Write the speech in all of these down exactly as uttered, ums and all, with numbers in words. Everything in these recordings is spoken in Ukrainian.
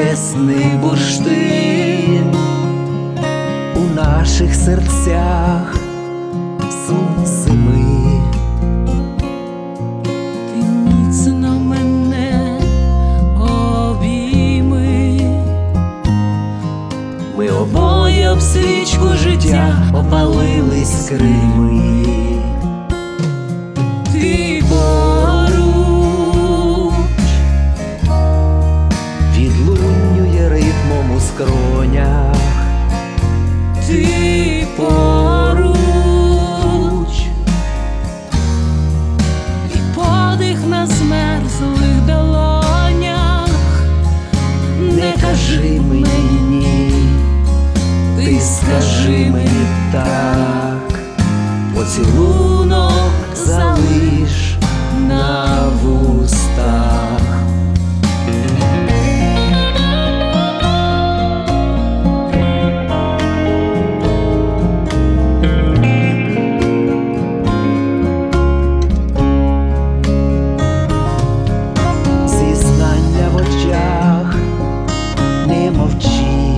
небесний бурштин, у наших серцях сум зими. Ти міцно мене обійми, Ми обоє об свічку життя опалили скрими. ти поруч, Відлунює ритмом у скронях. ти поруч, і подих на змерзлих долонях. Не кажи мені ні, ти скажи мені так. Поцілунок залиш на вустах. Зізнання в очах, не мовчи.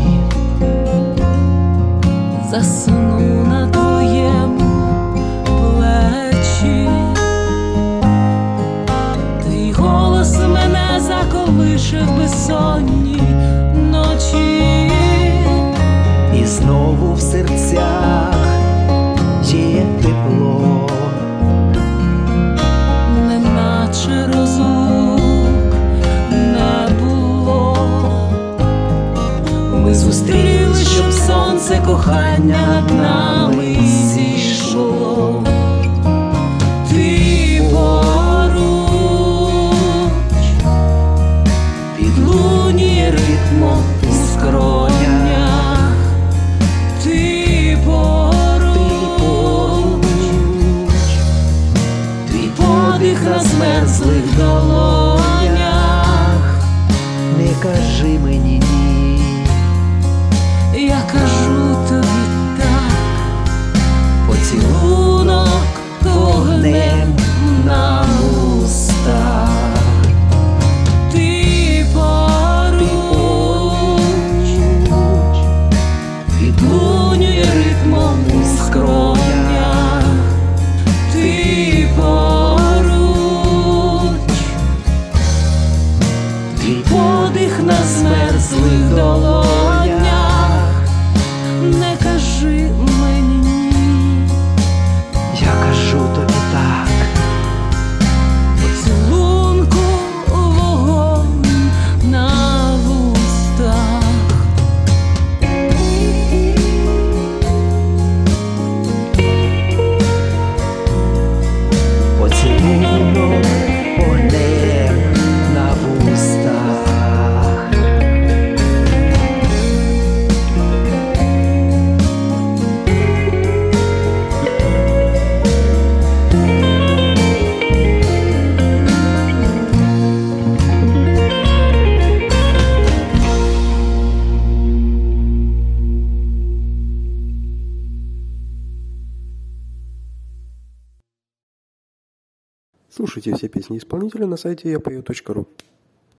Засну на твоєму плечі, твій голос мене заколише в безсонні ночі. І знову в серцях є тепло, Неначе розлук не було. ми зустрілись, щоб сонце кохання над нами зійшло. Ти поруч, Відлунює ритмом у скронях. ти Ти поруч, поруч, твій подих на змерзлих долонях. Не кажи мені ні, я кажу тобі так. поцілунок вогнем на вустах. Ти поруч, Відлунює ритмом у скронях. ти поруч, Твій подих на змерзлих долонях. не кажи мені ні. Я кажу тобі так. Поцілунку вогонь на вустах. Поцілунок вогнем на вустах. Слушайте все песни исполнителя на сайте я пою точка ру.